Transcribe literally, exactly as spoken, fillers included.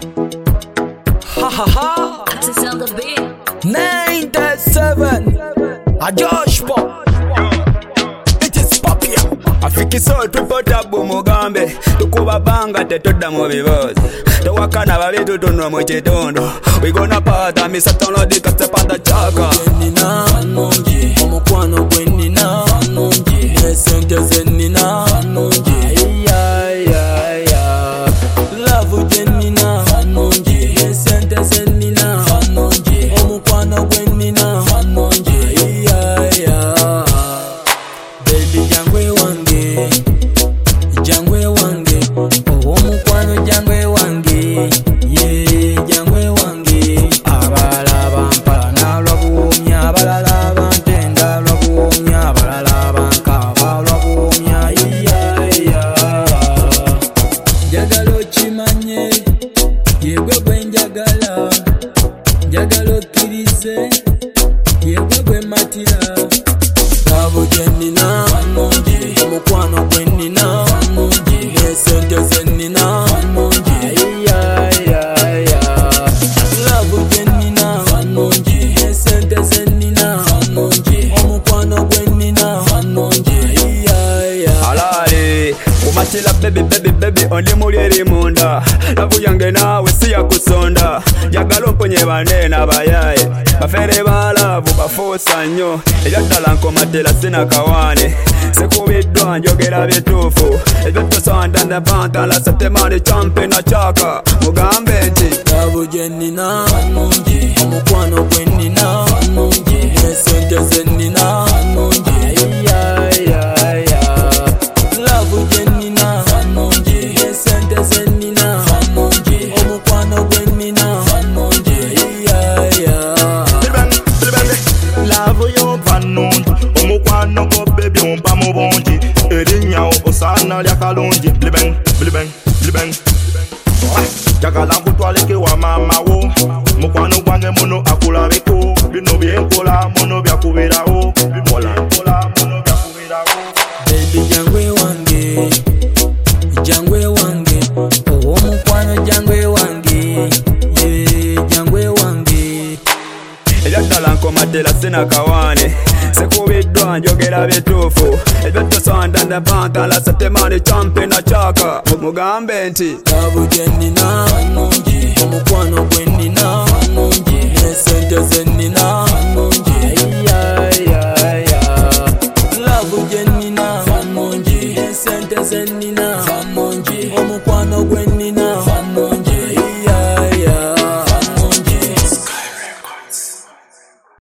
Ha ha ha. This is on the beat. ninety-seven. A Josh Pop. It is Poppy. Afiki soul people tabu mugambe. Tukuba banga tetoda mu bibozi. Tewakana babitu tunwa mu kitondo. We gonna party me satono dikate panda chaka. Nina nonji omukwano gwe nina nonji esente ze nina nonji ay ay ay love je nina nonji esente ze nina nonji omukwano gwe nina nonji ay ay ay baby jangwe wange jangwe wange omukwano jangwe wange yeah jangwe wange abala bampa na lwabu abalala bantenda lwabuumya abalala bankaba lwabuumya iyaya njagala okimanye yegwe gwe njagala njagala okkirize yegwe gwe matira labo gye nnina nungi omukwano gwe nnina nungi esente ze nnina nungi iyaya labo gye nnina nungi esente ze nnina nungi omukwano gwe nnina nungi iyaya Alali kumatila baby baby baby ondi mulyeri munda lavu yange nawe siya kusonda njagala omponye bane n'abayaye bafere balavu bafuusa nnyo ebyo ddala nkomatira sina kawaane sikubiddwa njogera bituufu ebyo tosandanda pantala setemani campe na caka mugambe nti labo gye nnina nungi omukwano gwe nnina nungi esente ze nnina nungi iyaya labo gye nnina nungi esente ze nnina nungi omukwano gwe nnina nungi iyaya love yompa nungi omukwano gwo baby ompa mu bungi erinnya osaana lya kalungi blibeng blibeng blibeng njagala nkutwaleke wa maama wo mukwano gwange muno akulabeko bino byenkola muno byakubirawo bimola nkola muno byakubirawo baby jangwe wange jangwe wange omukwano jangwe wange yeah jangwe wange ebyo ddala nkomatira sina kawaane sikubiddwa njogera bituufu ebyo tosandanda pantala setemani campe na caka mugambe nti labo gye nnina